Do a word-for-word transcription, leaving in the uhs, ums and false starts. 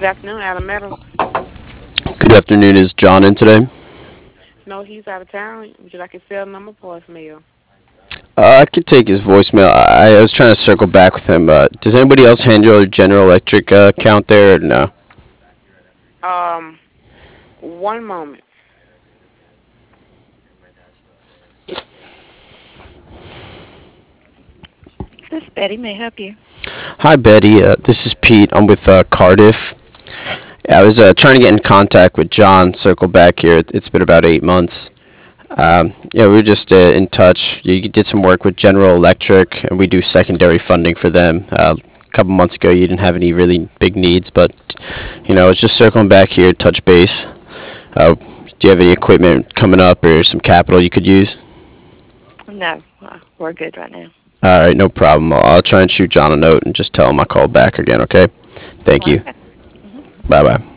afternoon, Adam Meadows. Good afternoon. Is John in today? No, he's out of town. Would you like his cell number voicemail? Uh, I could take his voicemail. I, I was trying to circle back with him. Uh, does anybody else handle your General Electric uh, account there? Or no. Um, one moment. This is Betty. May I help you? Hi, Betty. Uh, this is Pete. I'm with uh, Cardiff. Yeah, I was uh, trying to get in contact with John. Circle back here. It- It's been about eight months. Um, yeah, we were just uh, in touch. You did some work with General Electric, and we do secondary funding for them. Uh, a couple months ago, you didn't have any really big needs, but you know, I was just circling back here, touch base. Uh, do you have any equipment coming up or some capital you could use? No, uh, we're good right now. All right, no problem. I'll, I'll try and shoot John a note and just tell him I called back again. Okay. Thank you. Okay. Bye bye.